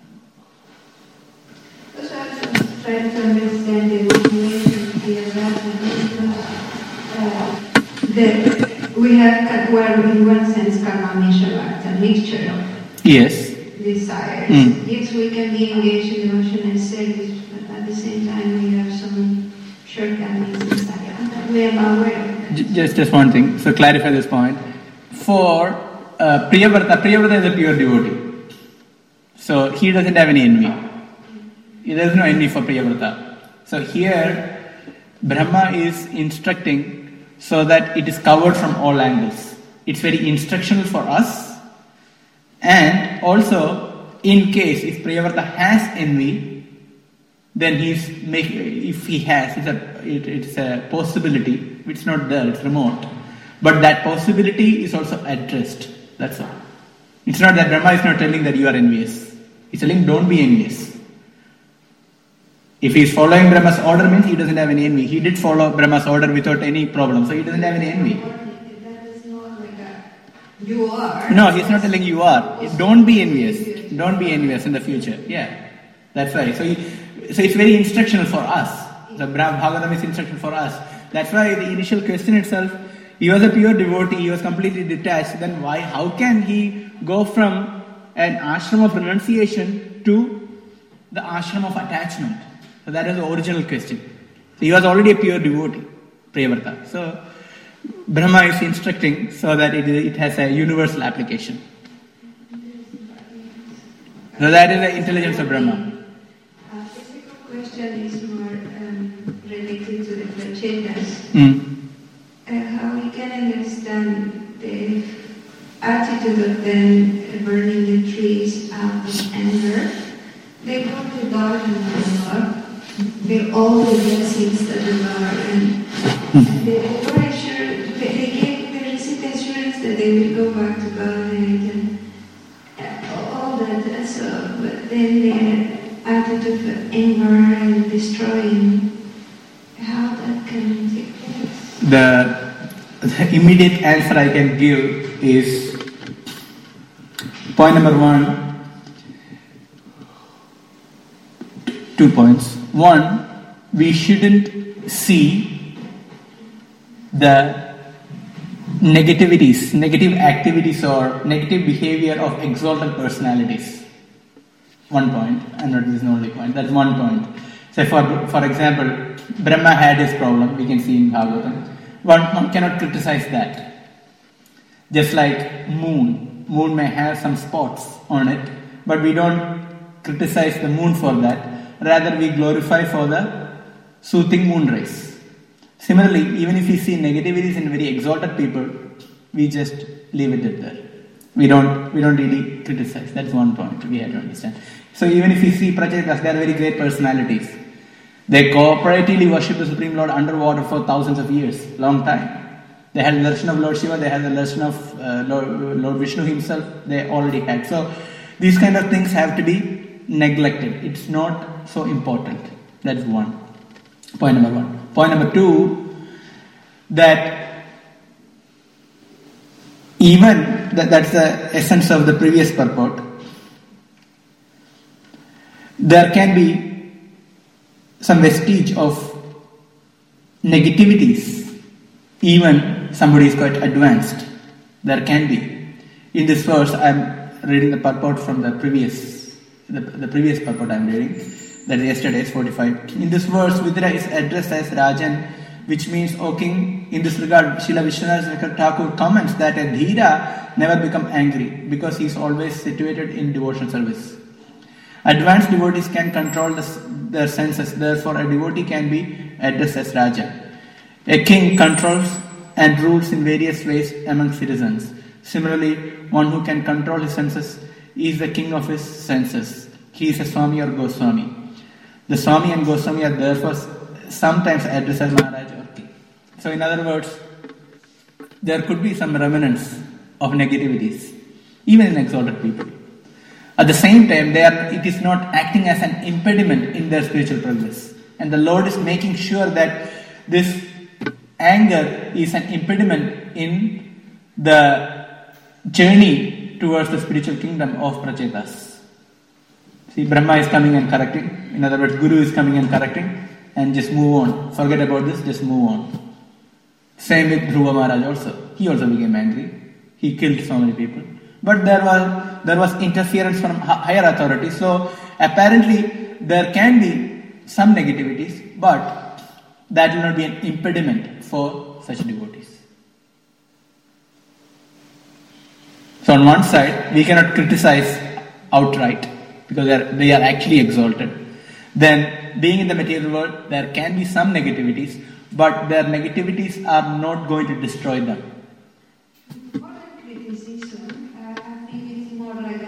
So I was trying to understand the motivation of Priyavrata, because uh, the, we have, well, in one sense, karma mishra, a mixture of Yes. desires. Mm. Yes, we can be engaged in devotion and service, but at the same time we have some shortcomings inside, and we are aware of J- Just, just one thing. So clarify this point. For uh, Priyavrata, Priyavrata is a pure devotee. So he doesn't have any envy. There is no envy for Priyavrata. So here, Brahma is instructing so that it is covered from all angles. It's very instructional for us, And also, in case if Priyavrata has envy, then he's make, if he has, it's a, it, it's a possibility. It's not there, it's remote. But that possibility is also addressed. That's all. It's not that Brahma is not telling that you are envious. He's telling don't be envious. If he is following Brahma's order means he doesn't have any envy. He did follow Brahma's order without any problem, so he doesn't have any envy. That is not like a, you are. No, he's not telling you are. Don't be envious. Don't be envious in the future. Yeah, that's right. So, he, so it's very instructional for us. The Bhagavatam is instructional for us. That's why the initial question itself, he was a pure devotee, he was completely detached. Then why, how can he go from an ashram of renunciation to the ashram of attachment? So that is the original question. So he was already a pure devotee, Priyavrata. So Brahma is instructing so that it, it has a universal application. So that is the intelligence of Brahma. Uh, the second question is more um, related to the Prachetas. Mm. Uh, how we can understand the attitude of them burning the trees out of anger. They go to God and the Lord. They all the blessings that the Lord and they were assured, they, they gave they received assurance that they will go back to God and uh, all that. Uh, so, but then their attitude of anger and destroying, how that can take place. The, the immediate answer I can give is point number one, two points. One, we shouldn't see the negativities, negative activities or negative behavior of exalted personalities. One point, and not this is the only point, that's one point. So for, for example, Brahma had his problem, we can see in Bhagavatam. One, one cannot criticize that. Just like moon, moon may have some spots on it, but we don't criticize the moon for that. Rather, we glorify for the soothing moon rays. Similarly, even if we see negativities in very exalted people, we just leave it there. We don't, we don't really criticize. That's one point we have to understand. So even if we see Prachetas, they are very great personalities. They cooperatively worship the Supreme Lord underwater for thousands of years, long time. They had the darshan of Lord Shiva, they had the darshan of uh, Lord, Lord Vishnu himself, they already had. So these kind of things have to be neglected. It's not so important. That's one. Point number one. Point number two, that even, that, that's the essence of the previous purport, there can be some vestige of negativities, even somebody is quite advanced. There can be. In this verse, I am reading the purport from the previous, the, the previous purport I am reading, that is yesterday's forty-five. In this verse, Vidura is addressed as Rajan, which means, O king. In this regard, Srila Vishwanath Thakur comments that a Dhira never become angry because he is always situated in devotional service. Advanced devotees can control the, their senses, therefore a devotee can be addressed as Raja. A king controls and rules in various ways among citizens. Similarly, one who can control his senses is the king of his senses. He is a Swami or Goswami. The Swami and Goswami are therefore sometimes addressed as Maharaj or king. So in other words, there could be some remnants of negativities, even in exalted people. At the same time, they are, it is not acting as an impediment in their spiritual progress. And the Lord is making sure that this anger is an impediment in the journey towards the spiritual kingdom of Prachetas. See, Brahma is coming and correcting. In other words, Guru is coming and correcting. And just move on. Forget about this, just move on. Same with Dhruva Maharaj also. He also became angry. He killed so many people. But there was there was interference from higher authorities. So apparently there can be some negativities, but that will not be an impediment for such devotees. So on one side, we cannot criticize outright because they are, they are actually exalted. Then, being in the material world, there can be some negativities, but their negativities are not going to destroy them. More than criticism, uh, I think it's more like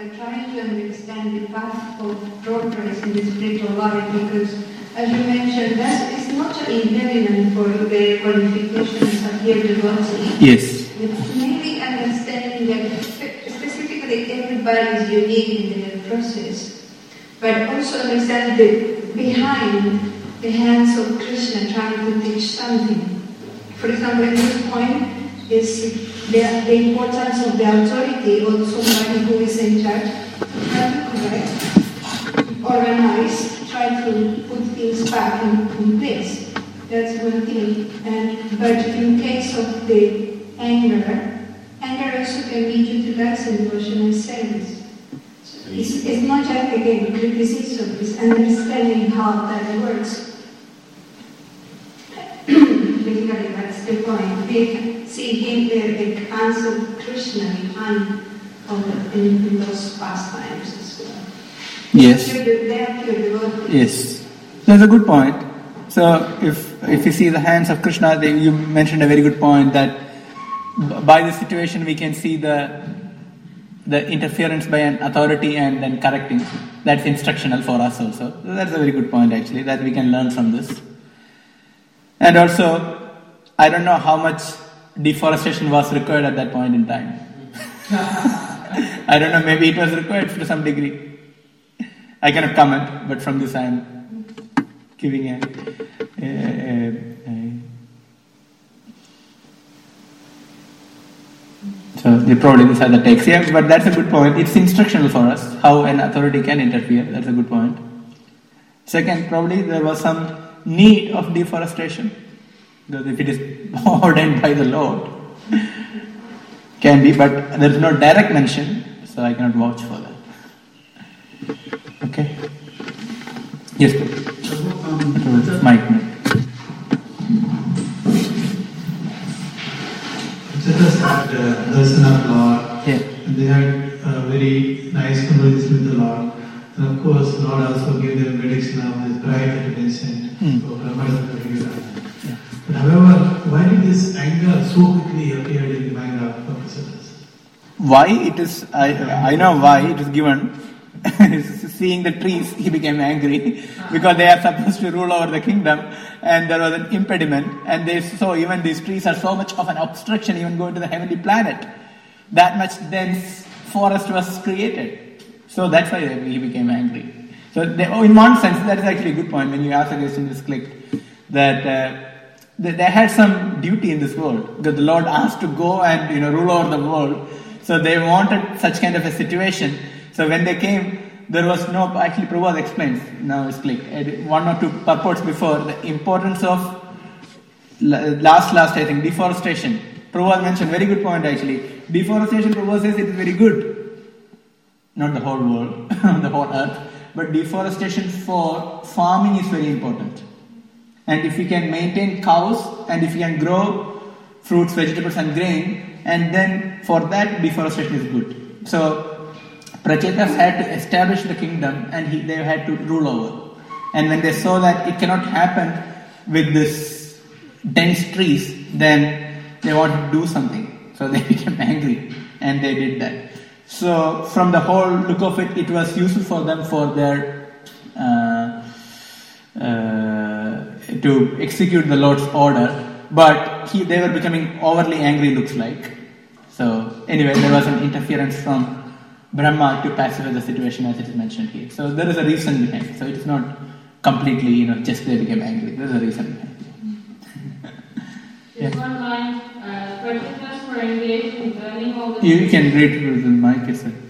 and the path of progress in the spiritual life, because, as you mentioned, that is not an impediment for the qualifications of your devotee. Yes. It's mainly understanding that specifically everybody is unique in their process, but also understand that behind the hands of Krishna trying to teach something. For example, in this point is the, the importance of the authority of somebody who is in charge, try to correct, organize, try to put things back in, in place. That's one thing. And but in case of the anger, anger also can be utilized in devotional service. So it's, it's not just again criticism, it's understanding how that works. Basically, that's the point. We can see him there, the hands of Krishna behind all the, in, in those pastimes as well. Yes. They are pure devotees. Yes. That's a good point. So, if if you see the hands of Krishna, they, you mentioned a very good point that by the situation we can see the the interference by an authority and then correcting. That's instructional for us also. So that's a very good point actually, that we can learn from this. And also, I don't know how much deforestation was required at that point in time. I don't know, maybe it was required to some degree. I cannot comment, but from this I am giving a, a, a, a so they probably these are the takes. Yeah, but that's a good point. It's instructional for us how an authority can interfere. That's a good point. Second, probably there was some need of deforestation, because if it is ordained by the Lord, can be, but there is no direct mention, so I cannot vouch for that. Okay. Yes, please. Um, Mike. Just had uh, darshan of Lord, Yeah. and they had a very nice conversation with the Lord. And of course, Lord also gave them prediction of this bride that had been sent. Hmm. So Brahma doesn't have to give that. Yeah. But however, why did this anger so quickly appear in the mind of Prabhupada? Why it is, I, I know why it is given. Seeing the trees, he became angry because they are supposed to rule over the kingdom, and there was an impediment, and they saw even these trees are so much of an obstruction even going to the heavenly planet. That much dense forest was created. So that's why he became angry. So they, oh, in one sense, that is actually a good point when you ask the question this clicked, that uh, they, they had some duty in this world, because the Lord asked to go and you know rule over the world. So they wanted such kind of a situation. So when they came, there was no, actually Prabhupada explains, now it's clicked, one or two purports before, the importance of last, last I think, deforestation. Prabhupada mentioned, very good point actually. Deforestation, Prabhupada says it is very good. Not the whole world, the whole earth, but deforestation for farming is very important. And if we can maintain cows, and if we can grow fruits, vegetables and grain, and then for that deforestation is good. So, Prachetas had to establish the kingdom, and he, they had to rule over. And when they saw that it cannot happen with this dense trees, then they wanted to do something. So they became angry, and they did that. So from the whole look of it, it was useful for them for their uh, uh, to execute the Lord's order. But he, they were becoming overly angry, looks like. So anyway, there was an interference from Brahma to pacify the situation, as it is mentioned here. So there is a reason behind it. So it is not completely, you know, just they became angry. There is a reason behind it. Just one line. Uh, Prachetas were engaged in burning all the. You can read it with the mic, it's a...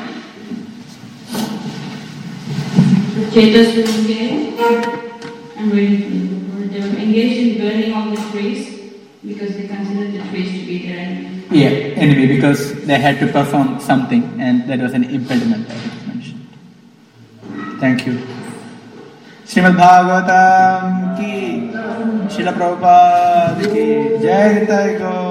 Prachetas were engaged. I'm reading for the word. They were engaged in burning all the trees because they considered the trees to be their enemy. Yeah, anyway, because they had to perform something, and that was an impediment, as it was mentioned. Thank you. Srimad Bhagavatam ki, Srila Prabhupada ki, Jai Nitai Gaur.